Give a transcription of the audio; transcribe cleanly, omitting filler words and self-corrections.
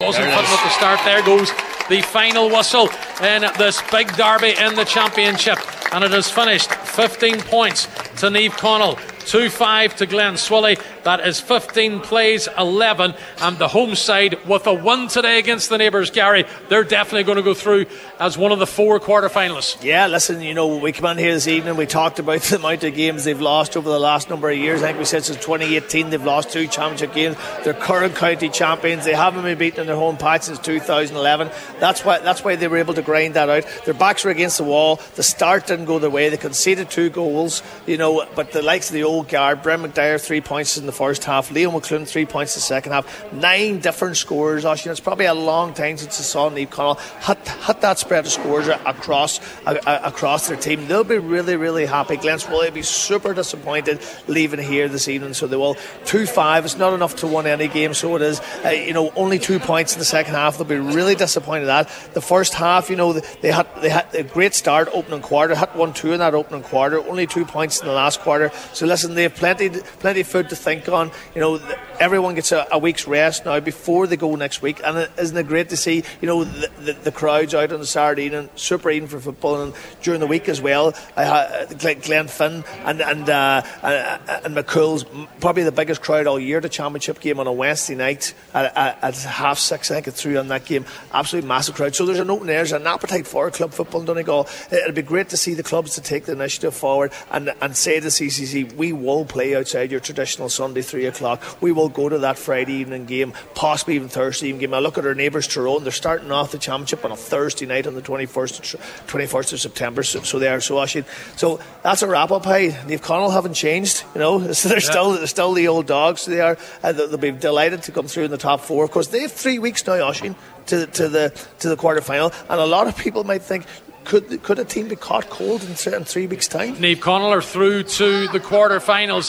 wasn't putting at the start. There goes the final whistle in this big derby in the championship, and it has finished 15 points to Niamh Conaill, 2-5 to Glen Swilly. That is 15 plays 11, and the home side with a win today against the neighbours, Gary, they're definitely going to go through as one of the 4 quarter-finalists. Yeah, listen, we come in here this evening, we talked about the amount of games they've lost over the last number of years. I think we said since 2018 they've lost 2 championship games. They're current county champions. They haven't been beaten in their home patch since 2011. That's why they were able to grind that out. Their backs were against the wall. The start didn't go their way. They conceded 2 goals, but the likes of the old guard, Bren McDyer 3 points in the first half, Liam McClune 3 points in the second half, 9 different scorers. It's probably a long time since I saw Niamh Conaill hit that spread of scores across their team. They'll be really, really happy. Glen Swilly will be super disappointed leaving here this evening, so they will. 2-5, it's not enough to win any game, so it is. Only 2 points in the second half. They'll be really disappointed at that. The first half, they had a great start opening quarter, hit 1-2 in that opening quarter, only 2 points in the last quarter. So listen, they have plenty of food to think on. Everyone gets a week's rest now before they go next week, and isn't it great to see the crowds out on the Saturday evening, super evening for football, and during the week as well. Glen Finn and McCool's probably the biggest crowd all year. The championship game on a Wednesday night at 6:30, I think it's through on that game. Absolutely massive crowd. So there's there's an appetite for club football in Donegal. It'll be great to see the clubs to take the initiative forward and say to CCC, we will play outside your traditional Sunday 3 o'clock. We will go to that Friday evening game, possibly even Thursday evening game. I look at our neighbours Tyrone. They're starting off the championship on a Thursday night on the 21st of September. So they are so Oisín. So that's a wrap up. Niamh Conaill haven't changed. They're still the old dogs. They are. They'll be delighted to come through in the top 4. Of course, they have 3 weeks now, Oisín, to the quarter final, and a lot of people might think, could a team be caught cold in 3 weeks' time? Niamh Conaill are through to the quarter finals.